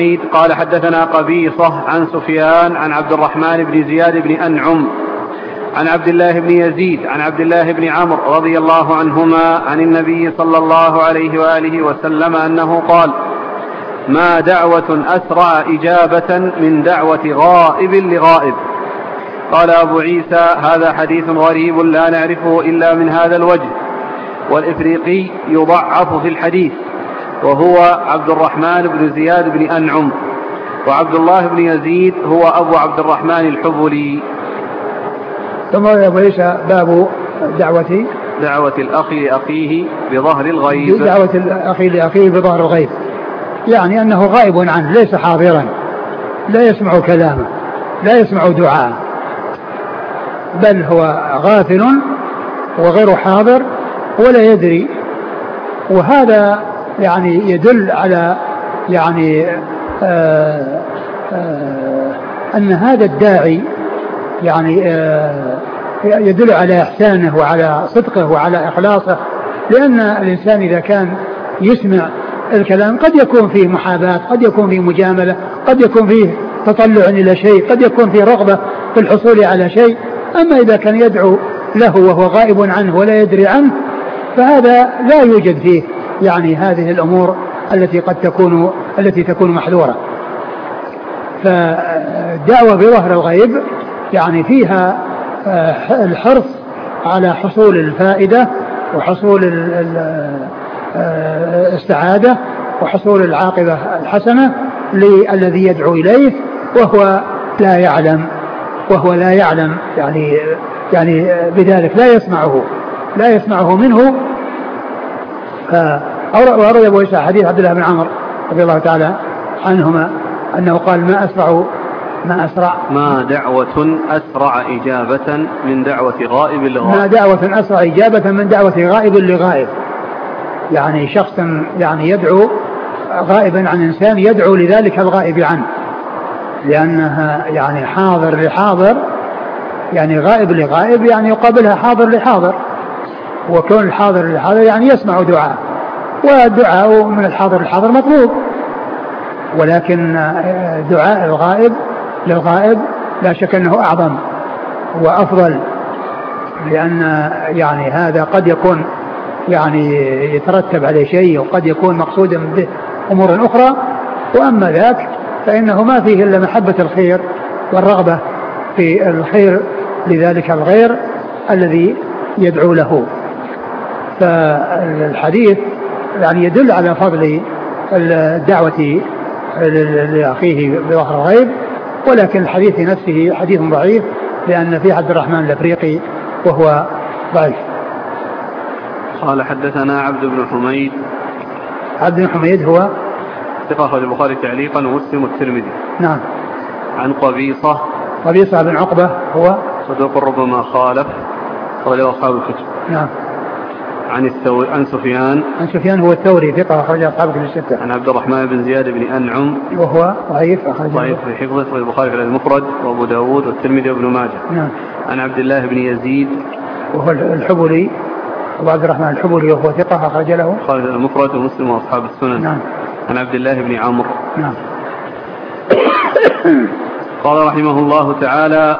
قال حدثنا قبيصة عن سفيان عن عبد الرحمن بن زياد بن أنعم عن عبد الله بن يزيد عن عبد الله بن عمرو رضي الله عنهما عن النبي صلى الله عليه وآله وسلم أنه قال: ما دعوة أسرع إجابة من دعوة غائب لغائب. قال أبو عيسى: هذا حديث غريب لا نعرفه إلا من هذا الوجه، والإفريقي يضعف في الحديث، وهو عبد الرحمن بن زياد بن أنعم، وعبد الله بن يزيد هو أبو عبد الرحمن الحبلي. ثم أبو عيسى باب دعوة الأخ لأخيه بظهر الغيب. دعوة الأخ لأخيه بظهر الغيب، يعني أنه غائب عنه، ليس حاضرا، لا يسمع كلامه، لا يسمع دعاءه، بل هو غافل وغير حاضر ولا يدري. وهذا يعني يدل على يعني أن هذا الداعي يعني يدل على إحسانه وعلى صدقه وعلى إخلاصه، لأن الإنسان إذا كان يسمع الكلام قد يكون فيه محاباة، قد يكون فيه مجاملة، قد يكون فيه تطلع إلى شيء، قد يكون فيه رغبة في الحصول على شيء. أما إذا كان يدعو له وهو غائب عنه ولا يدري عنه، فهذا لا يوجد فيه يعني هذه الأمور التي تكون محذورة. فالدعوة بظهر الغيب يعني فيها الحرص على حصول الفائدة وحصول السعادة وحصول العاقبة الحسنة للذي يدعو إليه وهو لا يعلم يعني بذلك لا يسمعه منه. وأروي أبو عيسى حديث عبد الله بن عمرو رضي الله تعالى عنهما أنه قال: ما دعوة أسرع إجابة من دعوة غائب لغائب. ما دعوة أسرع إجابة من دعوة غائب لغائب، يعني شخص يعني يدعو غائبا عن إنسان يدعو لذلك الغائب عنه، لأنها يعني حاضر لحاضر، يعني غائب لغائب يعني يقابلها حاضر لحاضر، وكون الحاضر لحاضر يعني يسمع دعاء، والدعاء من الحاضر للحاضر مطلوب، ولكن دعاء الغائب للغائب لا شك أنه أعظم وأفضل، لأن يعني هذا قد يكون يعني يترتب عليه شيء، وقد يكون مقصودا به أمور أخرى، وأما ذاك فإنه ما فيه إلا محبة الخير والرغبة في الخير لذلك الغير الذي يدعو له. فالحديث يعني يدل على فضل الدعوة لأخيه بظهر الغيب، ولكن الحديث نفسه حديث ضعيف، لأن فيه عبد الرحمن الأفريقي وهو ضعيف. قال حدثنا عبد بن حميد. عبد بن حميد هو ثقة أخرج البخاري تعليقا ومسلم والترمذي. نعم. عن قبيصة بن عقبة هو صدوق ربما خالف، أخرج أصحاب الكتب. نعم. عن سفيان هو الثوري، ثقة أخرج أصحاب الكتب الستة. عن عبد الرحمن بن زياد بن أنعم وهو ضعيف في حفظه، أخرج البخاري في المفرد وأبو داود والترمذي وابن ماجه. نعم. عن عبد الله بن يزيد وهو الحبلي، وعبد الرحمن الحبلي وهو ثقة أخرج له البخاري المفرد ومسلم وأصحاب السنن. نعم. عن عبد الله بن عمرو. نعم. قال رحمه الله تعالى: